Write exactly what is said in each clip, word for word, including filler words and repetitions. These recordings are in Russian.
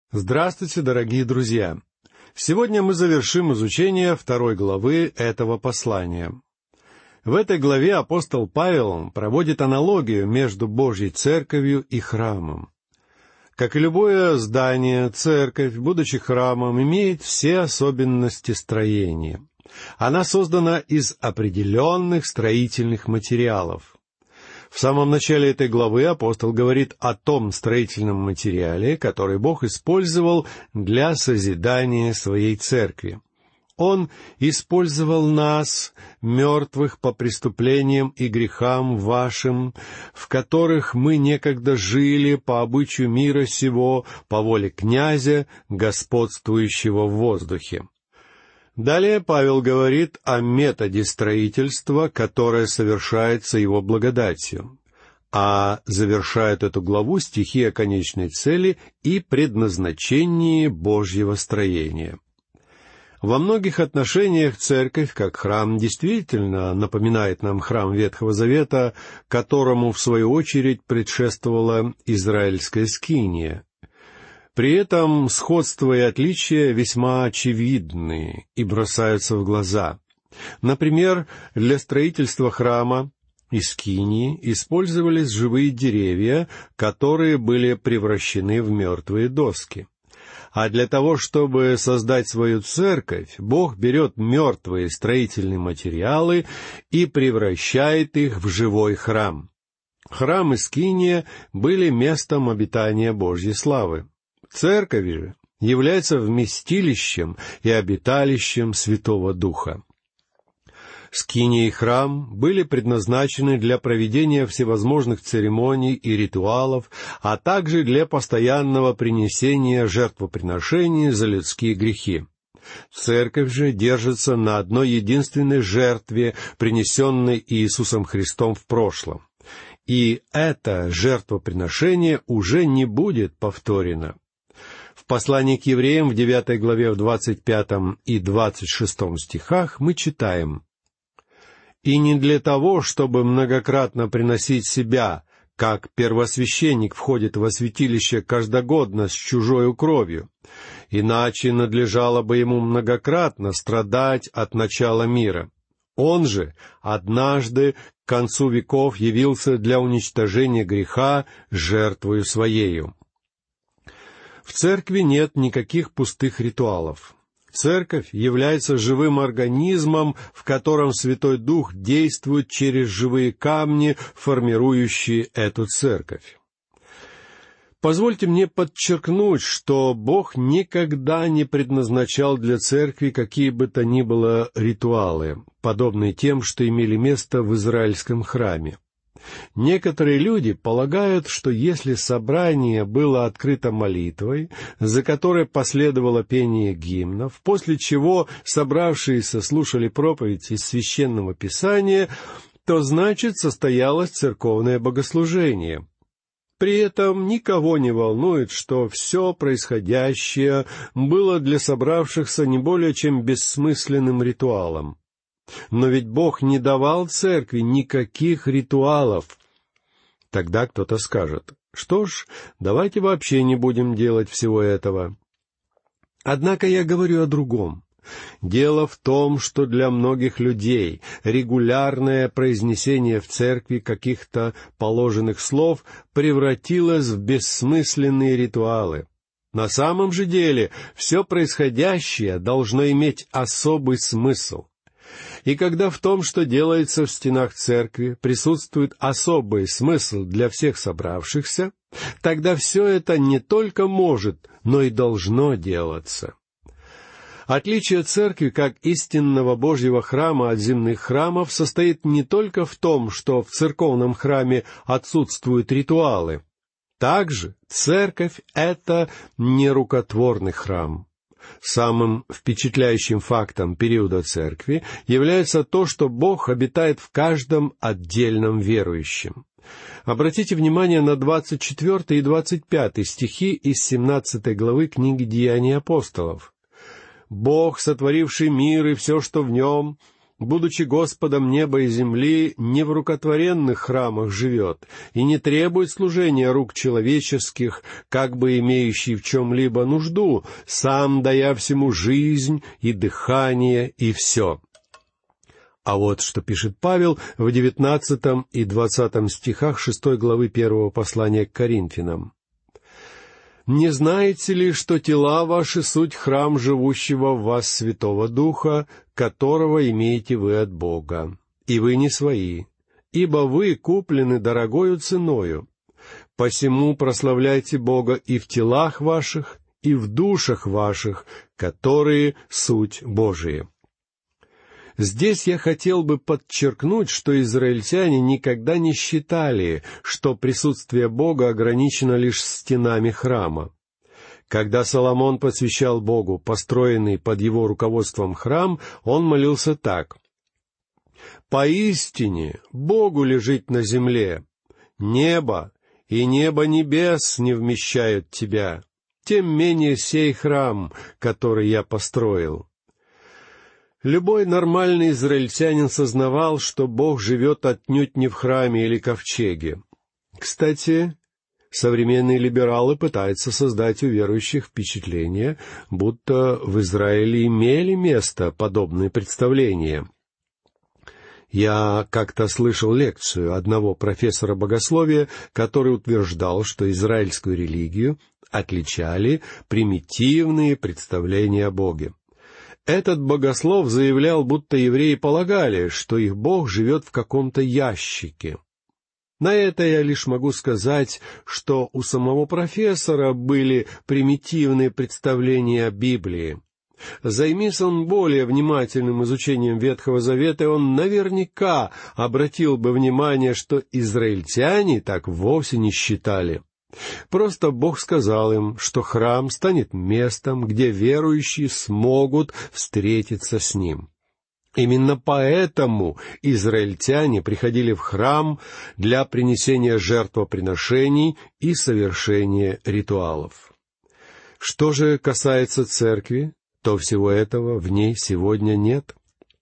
Здравствуйте, дорогие друзья! Сегодня мы завершим изучение второй главы этого послания. В этой главе апостол Павел проводит аналогию между Божьей Церковью и храмом. Как и любое здание, церковь, будучи храмом, имеет все особенности строения. Она создана из определенных строительных материалов. В самом начале этой главы апостол говорит о том строительном материале, который Бог использовал для созидания своей церкви. Он использовал нас, мертвых по преступлениям и грехам вашим, в которых мы некогда жили по обычаю мира сего, по воле князя, господствующего в воздухе. Далее Павел говорит о методе строительства, которое совершается его благодатью, а завершает эту главу стихи о конечной цели и предназначении Божьего строения. Во многих отношениях церковь, как храм, действительно напоминает нам храм Ветхого Завета, которому, в свою очередь, предшествовала израильская скиния. При этом сходство и отличия весьма очевидны и бросаются в глаза. Например, для строительства храма и скинии использовались живые деревья, которые были превращены в мертвые доски. А для того, чтобы создать свою церковь, Бог берет мертвые строительные материалы и превращает их в живой храм. Храм и скиния были местом обитания Божьей славы. Церковь же является вместилищем и обиталищем Святого Духа. Скиния и храм были предназначены для проведения всевозможных церемоний и ритуалов, а также для постоянного принесения жертвоприношений за людские грехи. Церковь же держится на одной единственной жертве, принесенной Иисусом Христом в прошлом. И это жертвоприношение уже не будет повторено. В послании к евреям в девятой главе в двадцать пятом и двадцать шестом стихах мы читаем: «И не для того, чтобы многократно приносить себя, как первосвященник входит во святилище каждогодно с чужою кровью, иначе надлежало бы ему многократно страдать от начала мира. Он же однажды к концу веков явился для уничтожения греха жертвою своею». В церкви нет никаких пустых ритуалов. Церковь является живым организмом, в котором Святой Дух действует через живые камни, формирующие эту церковь. Позвольте мне подчеркнуть, что Бог никогда не предназначал для церкви какие бы то ни было ритуалы, подобные тем, что имели место в израильском храме. Некоторые люди полагают, что если собрание было открыто молитвой, за которой последовало пение гимнов, после чего собравшиеся слушали проповедь из Священного Писания, то значит состоялось церковное богослужение. При этом никого не волнует, что все происходящее было для собравшихся не более чем бессмысленным ритуалом. Но ведь Бог не давал церкви никаких ритуалов. Тогда кто-то скажет: что ж, давайте вообще не будем делать всего этого. Однако я говорю о другом. Дело в том, что для многих людей регулярное произнесение в церкви каких-то положенных слов превратилось в бессмысленные ритуалы. На самом же деле все происходящее должно иметь особый смысл. И когда в том, что делается в стенах церкви, присутствует особый смысл для всех собравшихся, тогда все это не только может, но и должно делаться. Отличие церкви как истинного Божьего храма от земных храмов состоит не только в том, что в церковном храме отсутствуют ритуалы. Также церковь — это нерукотворный храм. Самым впечатляющим фактом периода церкви является то, что Бог обитает в каждом отдельном верующем. Обратите внимание на двадцать четвёртый и двадцать пятый стихи из семнадцатой главы книги «Деяний апостолов». «Бог, сотворивший мир и все, что в нем, будучи Господом неба и земли, не в рукотворенных храмах живет и не требует служения рук человеческих, как бы имеющий в чем-либо нужду, сам дая всему жизнь и дыхание и все». А вот что пишет Павел в девятнадцатом и двадцатом стихах шестой главы первого послания к Коринфянам. «Не знаете ли, что тела ваши суть храм живущего в вас Святого Духа, которого имеете вы от Бога, и вы не свои, ибо вы куплены дорогою ценою. Посему прославляйте Бога и в телах ваших, и в душах ваших, которые суть Божие». Здесь я хотел бы подчеркнуть, что израильтяне никогда не считали, что присутствие Бога ограничено лишь стенами храма. Когда Соломон посвящал Богу построенный под его руководством храм, он молился так: «Поистине Богу лежит на земле, небо и небо небес не вмещают тебя, тем менее сей храм, который я построил». Любой нормальный израильтянин сознавал, что Бог живет отнюдь не в храме или ковчеге. Кстати, современные либералы пытаются создать у верующих впечатление, будто в Израиле имели место подобные представления. Я как-то слышал лекцию одного профессора богословия, который утверждал, что израильскую религию отличали примитивные представления о Боге. Этот богослов заявлял, будто евреи полагали, что их Бог живет в каком-то ящике. На это я лишь могу сказать, что у самого профессора были примитивные представления о Библии. Займись он более внимательным изучением Ветхого Завета, и он наверняка обратил бы внимание, что израильтяне так вовсе не считали. Просто Бог сказал им, что храм станет местом, где верующие смогут встретиться с Ним. Именно поэтому израильтяне приходили в храм для принесения жертвоприношений и совершения ритуалов. Что же касается церкви, то всего этого в ней сегодня нет.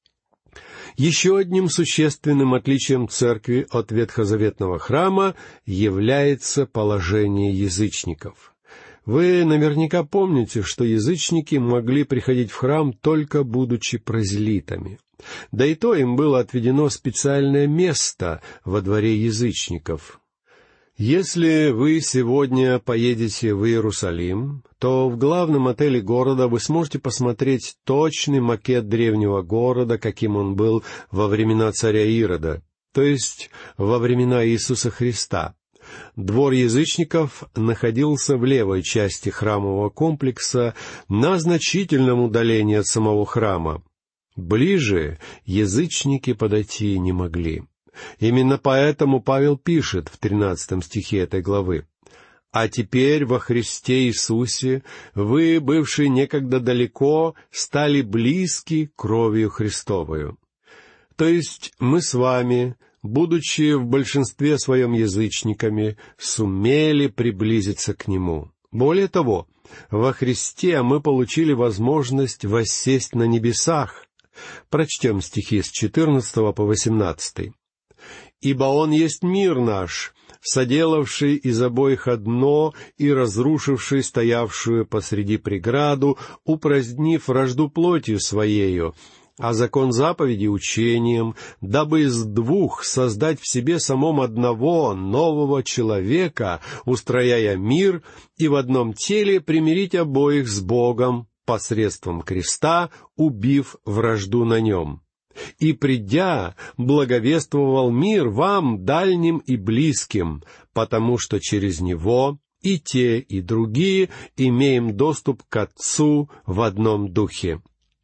Еще одним существенным отличием церкви от ветхозаветного храма является положение язычников. Вы наверняка помните, что язычники могли приходить в храм только будучи прозелитами. Да и то им было отведено специальное место во дворе язычников. Если вы сегодня поедете в Иерусалим, то в главном отеле города вы сможете посмотреть точный макет древнего города, каким он был во времена царя Ирода, то есть во времена Иисуса Христа. Двор язычников находился в левой части храмового комплекса на значительном удалении от самого храма. Ближе язычники подойти не могли. Именно поэтому Павел пишет в тринадцатом стихе этой главы: «А теперь во Христе Иисусе вы, бывшие некогда далеко, стали близки кровью Христовою». То есть мы с вами, будучи в большинстве своем язычниками, сумели приблизиться к Нему. Более того, во Христе мы получили возможность воссесть на небесах. Прочтем стихи с четырнадцатого по восемнадцатый. «Ибо Он есть мир наш, соделавший из обоих одно и разрушивший стоявшую посреди преграду, упразднив вражду плотью Своею, а закон заповеди учением, дабы из двух создать в себе самом одного нового человека, устрояя мир, и в одном теле примирить обоих с Богом посредством креста, убив вражду на нем. И, придя, благовествовал мир вам, дальним и близким, потому что через него и те, и другие имеем доступ к Отцу в одном духе».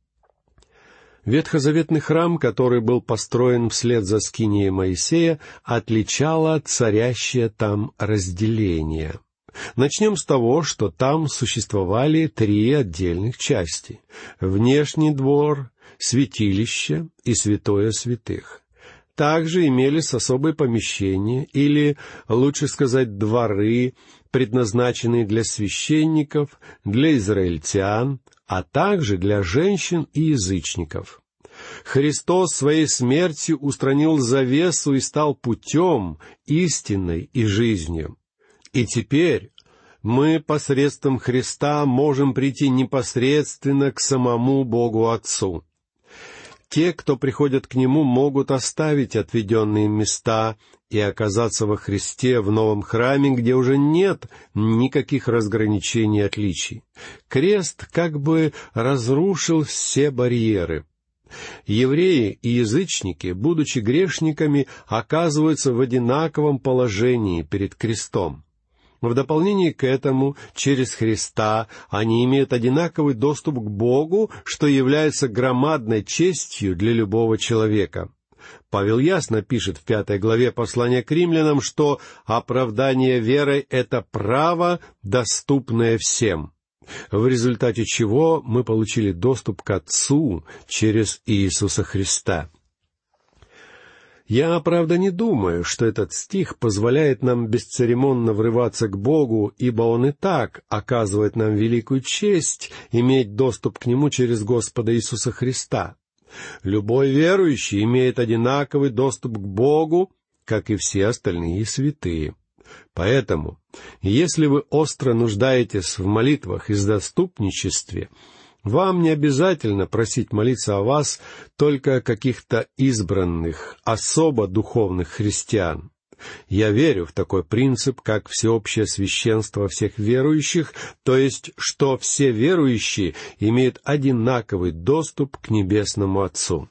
Ветхозаветный храм, который был построен вслед за скинией Моисея, отличало царящее там разделение. Начнем с того, что там существовали три отдельных части: внешний двор, святилище и святое святых. Также имелись особые помещения, или, лучше сказать, дворы, предназначенные для священников, для израильтян, а также для женщин и язычников. Христос своей смертью устранил завесу и стал путем, истиной и жизнью. И теперь мы посредством Христа можем прийти непосредственно к самому Богу Отцу. Те, кто приходят к Нему, могут оставить отведенные места и оказаться во Христе в новом храме, где уже нет никаких разграничений и отличий. Крест как бы разрушил все барьеры. Евреи и язычники, будучи грешниками, оказываются в одинаковом положении перед крестом. В дополнение к этому, через Христа они имеют одинаковый доступ к Богу, что является громадной честью для любого человека. Павел ясно пишет в пятой главе послания к римлянам, что оправдание верой — это право, доступное всем, в результате чего мы получили доступ к Отцу через Иисуса Христа. Я, правда, не думаю, что этот стих позволяет нам бесцеремонно врываться к Богу, ибо Он и так оказывает нам великую честь иметь доступ к Нему через Господа Иисуса Христа. Любой верующий имеет одинаковый доступ к Богу, как и все остальные святые. Поэтому, если вы остро нуждаетесь в молитвах и заступничестве, вам не обязательно просить молиться о вас только каких-то избранных, особо духовных христиан. Я верю в такой принцип, как всеобщее священство всех верующих, то есть, что все верующие имеют одинаковый доступ к Небесному Отцу.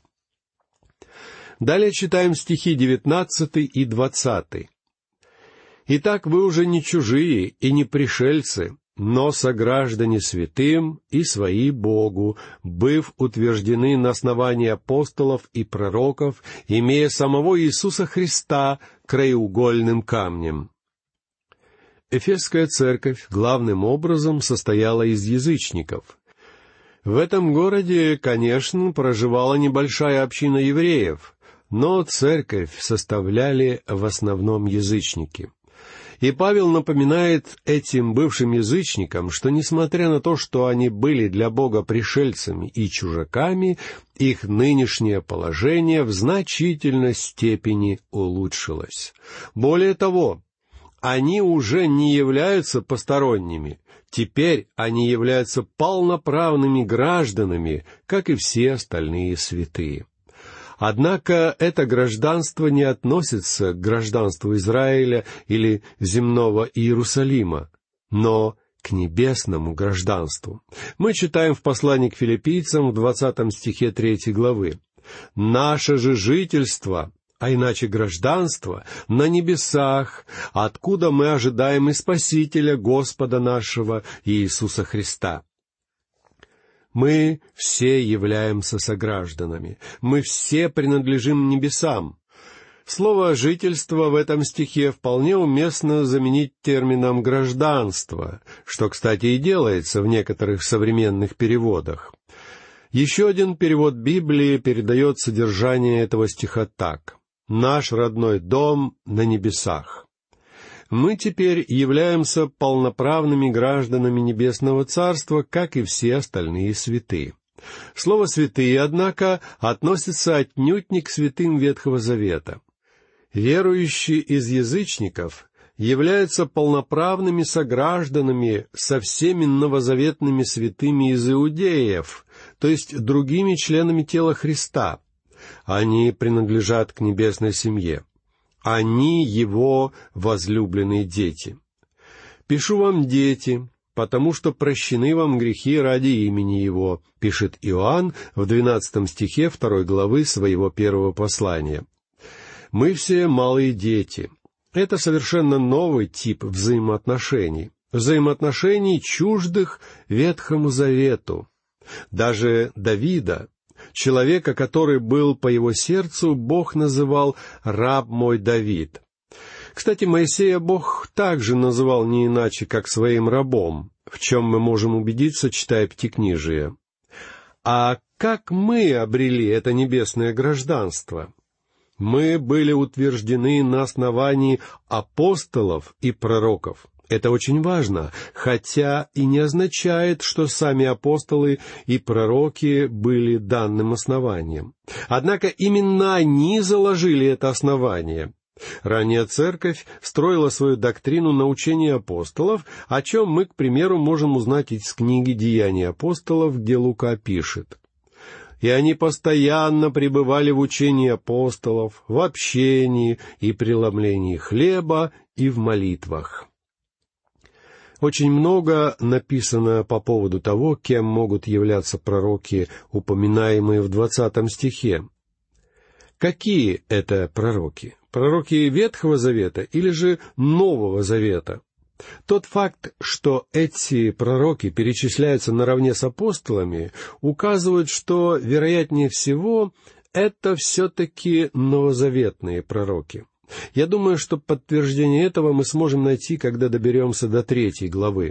Далее читаем стихи девятнадцатый и двадцатый. «Итак, вы уже не чужие и не пришельцы, но сограждане святым и свои Богу, быв утверждены на основании апостолов и пророков, имея самого Иисуса Христа краеугольным камнем». Эфесская церковь главным образом состояла из язычников. В этом городе, конечно, проживала небольшая община евреев, но церковь составляли в основном язычники. И Павел напоминает этим бывшим язычникам, что, несмотря на то, что они были для Бога пришельцами и чужаками, их нынешнее положение в значительной степени улучшилось. Более того, они уже не являются посторонними. Теперь они являются полноправными гражданами, как и все остальные святые. Однако это гражданство не относится к гражданству Израиля или земного Иерусалима, но к небесному гражданству. Мы читаем в послании к филиппийцам в двадцатом стихе третьей главы: «Наше же жительство, а иначе гражданство, на небесах, откуда мы ожидаем и Спасителя Господа нашего Иисуса Христа». Мы все являемся согражданами, мы все принадлежим небесам. Слово «жительство» в этом стихе вполне уместно заменить термином «гражданство», что, кстати, и делается в некоторых современных переводах. Еще один перевод Библии передает содержание этого стиха так: «Наш родной дом на небесах». Мы теперь являемся полноправными гражданами Небесного Царства, как и все остальные святые. Слово «святые», однако, относится отнюдь не к святым Ветхого Завета. Верующие из язычников являются полноправными согражданами со всеми новозаветными святыми из иудеев, то есть другими членами тела Христа. Они принадлежат к небесной семье. Они Его возлюбленные дети. «Пишу вам, дети, потому что прощены вам грехи ради имени Его», пишет Иоанн в двенадцатом стихе второй главы своего первого послания. Мы все малые дети. Это совершенно новый тип взаимоотношений, взаимоотношений, чуждых Ветхому Завету. Даже Давида, человека, который был по его сердцу, Бог называл «раб мой Давид». Кстати, Моисея Бог также называл не иначе, как своим рабом, в чем мы можем убедиться, читая Пятикнижие. А как мы обрели это небесное гражданство? Мы были утверждены на основании апостолов и пророков. Это очень важно, хотя и не означает, что сами апостолы и пророки были данным основанием. Однако именно они заложили это основание. Ранняя церковь строила свою доктрину на учении апостолов, о чем мы, к примеру, можем узнать из книги «Деяния апостолов», где Лука пишет: «И они постоянно пребывали в учении апостолов, в общении и преломлении хлеба и в молитвах». Очень много написано по поводу того, кем могут являться пророки, упоминаемые в двадцатом стихе. Какие это пророки? Пророки Ветхого Завета или же Нового Завета? Тот факт, что эти пророки перечисляются наравне с апостолами, указывает, что, вероятнее всего, это все-таки новозаветные пророки. Я думаю, что подтверждение этого мы сможем найти, когда доберемся до третьей главы.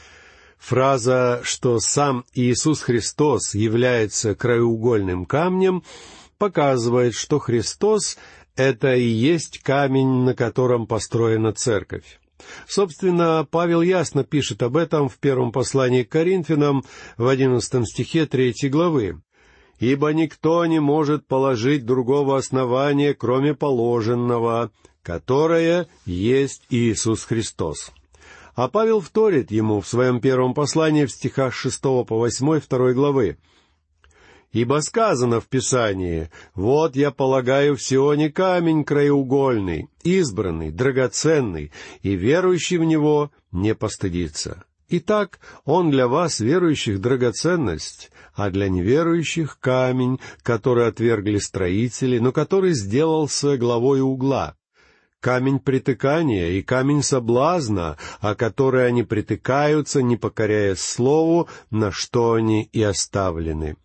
Фраза, что сам Иисус Христос является краеугольным камнем, показывает, что Христос — это и есть камень, на котором построена церковь. Собственно, Павел ясно пишет об этом в первом послании к Коринфянам в одиннадцатом стихе третьей главы. «Ибо никто не может положить другого основания, кроме положенного, которое есть Иисус Христос». А Павел вторит ему в своем первом послании в стихах шестого по восьмой второй главы: «Ибо сказано в Писании: вот я полагаю в Сионе камень краеугольный, избранный, драгоценный, и верующий в него не постыдится. Итак, он для вас, верующих, драгоценность, а для неверующих камень, который отвергли строители, но который сделался главой угла. Камень притыкания и камень соблазна, о который они притыкаются, не покоряясь слову, на что они и оставлены».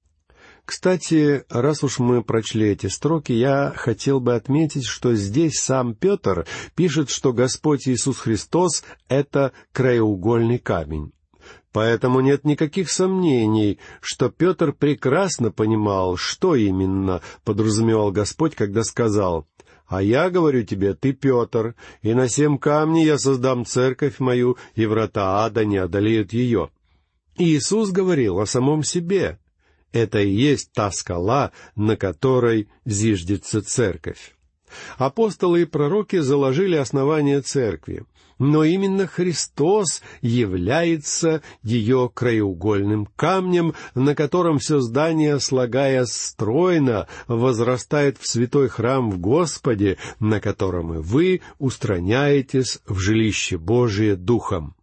Кстати, раз уж мы прочли эти строки, я хотел бы отметить, что здесь сам Петр пишет, что Господь Иисус Христос — это краеугольный камень. Поэтому нет никаких сомнений, что Петр прекрасно понимал, что именно подразумевал Господь, когда сказал: «А я говорю тебе, ты Петр, и на сем камне я создам церковь мою, и врата ада не одолеют ее». Иисус говорил о самом себе. Это и есть та скала, на которой зиждется церковь. Апостолы и пророки заложили основание церкви, но именно Христос является ее краеугольным камнем, на котором все здание, слагаясь стройно, возрастает в святой храм в Господе, на котором и вы устрояетесь в жилище Божие Духом.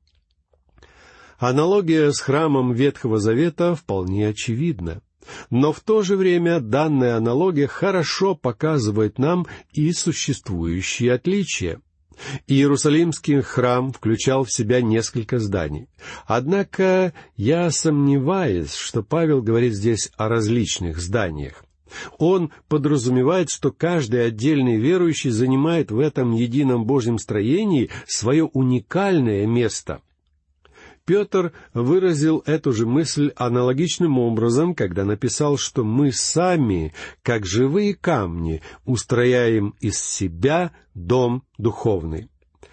Аналогия с храмом Ветхого Завета вполне очевидна. Но в то же время данная аналогия хорошо показывает нам и существующие отличия. Иерусалимский храм включал в себя несколько зданий. Однако я сомневаюсь, что Павел говорит здесь о различных зданиях. Он подразумевает, что каждый отдельный верующий занимает в этом едином Божьем строении свое уникальное место. Петр выразил эту же мысль аналогичным образом, когда написал, что мы сами, как живые камни, устрояем из себя дом духовный.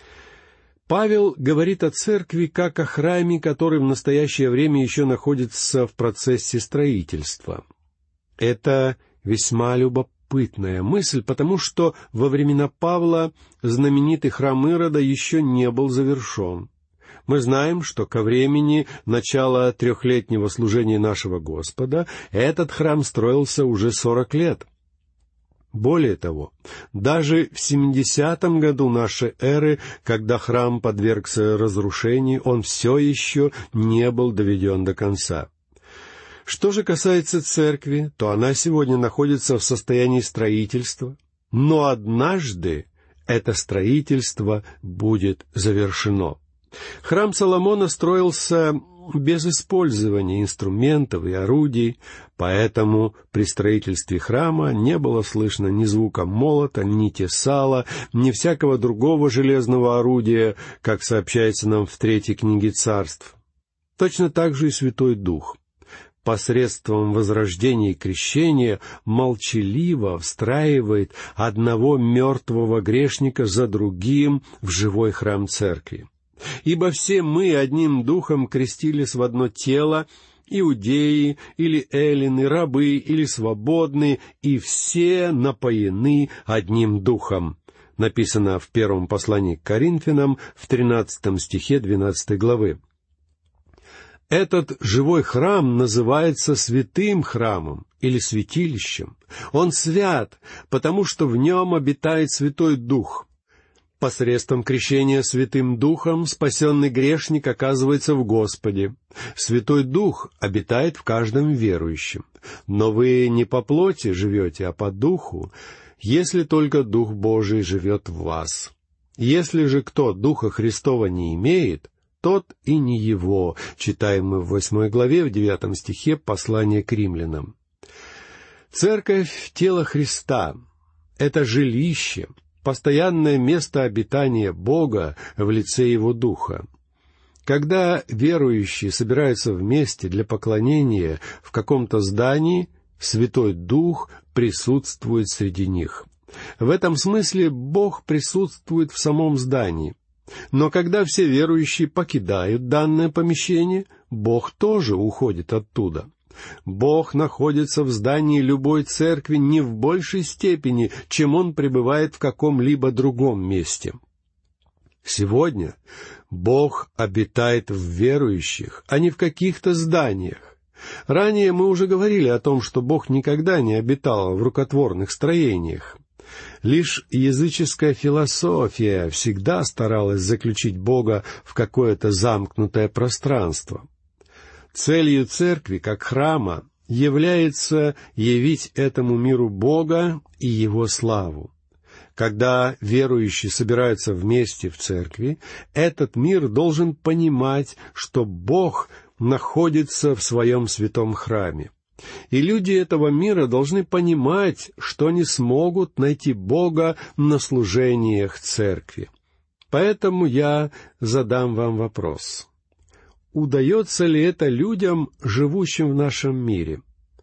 Павел говорит о церкви как о храме, который в настоящее время еще находится в процессе строительства. Это весьма любопытная мысль, потому что во времена Павла знаменитый храм Ирода еще не был завершен. Мы знаем, что ко времени начала трехлетнего служения нашего Господа этот храм строился уже сорок лет. Более того, даже в семидесятом году нашей эры, когда храм подвергся разрушению, он все еще не был доведен до конца. Что же касается церкви, то она сегодня находится в состоянии строительства, но однажды это строительство будет завершено. Храм Соломона строился без использования инструментов и орудий, поэтому при строительстве храма не было слышно ни звука молота, ни тесала, ни всякого другого железного орудия, как сообщается нам в третьей книге Царств. Точно так же и Святой Дух посредством возрождения и крещения молчаливо встраивает одного мертвого грешника за другим в живой храм церкви. Ибо все мы одним духом крестились в одно тело, иудеи или эллины, рабы или свободные, и все напоены одним духом». Написано в первом послании к Коринфянам в тринадцатом стихе двенадцатой главы. Этот живой храм называется святым храмом или святилищем. Он свят, потому что в нем обитает Святой Дух. Посредством крещения Святым Духом спасенный грешник оказывается в Господе. Святой Дух обитает в каждом верующем. Но вы не по плоти живете, а по Духу, если только Дух Божий живет в вас. Если же кто Духа Христова не имеет, тот и не его, читаем мы в восьмой главе, в девятом стихе послания к римлянам. Церковь — тело Христа, это жилище, постоянное место обитания Бога в лице Его Духа. Когда верующие собираются вместе для поклонения в каком-то здании, Святой Дух присутствует среди них. В этом смысле Бог присутствует в самом здании. Но когда все верующие покидают данное помещение, Бог тоже уходит оттуда. Бог находится в здании любой церкви не в большей степени, чем Он пребывает в каком-либо другом месте. Сегодня Бог обитает в верующих, а не в каких-то зданиях. Ранее мы уже говорили о том, что Бог никогда не обитал в рукотворных строениях. Лишь языческая философия всегда старалась заключить Бога в какое-то замкнутое пространство. Целью церкви, как храма, является явить этому миру Бога и Его славу. Когда верующие собираются вместе в церкви, этот мир должен понимать, что Бог находится в Своем святом храме. И люди этого мира должны понимать, что они смогут найти Бога на служениях церкви. Поэтому я задам вам вопрос. Удается ли это людям, живущим в нашем мире?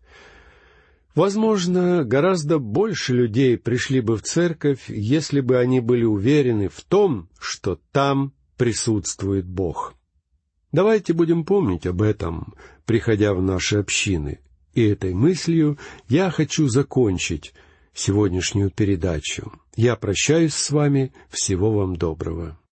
Возможно, гораздо больше людей пришли бы в церковь, если бы они были уверены в том, что там присутствует Бог. Давайте будем помнить об этом, приходя в наши общины. И этой мыслью я хочу закончить сегодняшнюю передачу. Я прощаюсь с вами. Всего вам доброго.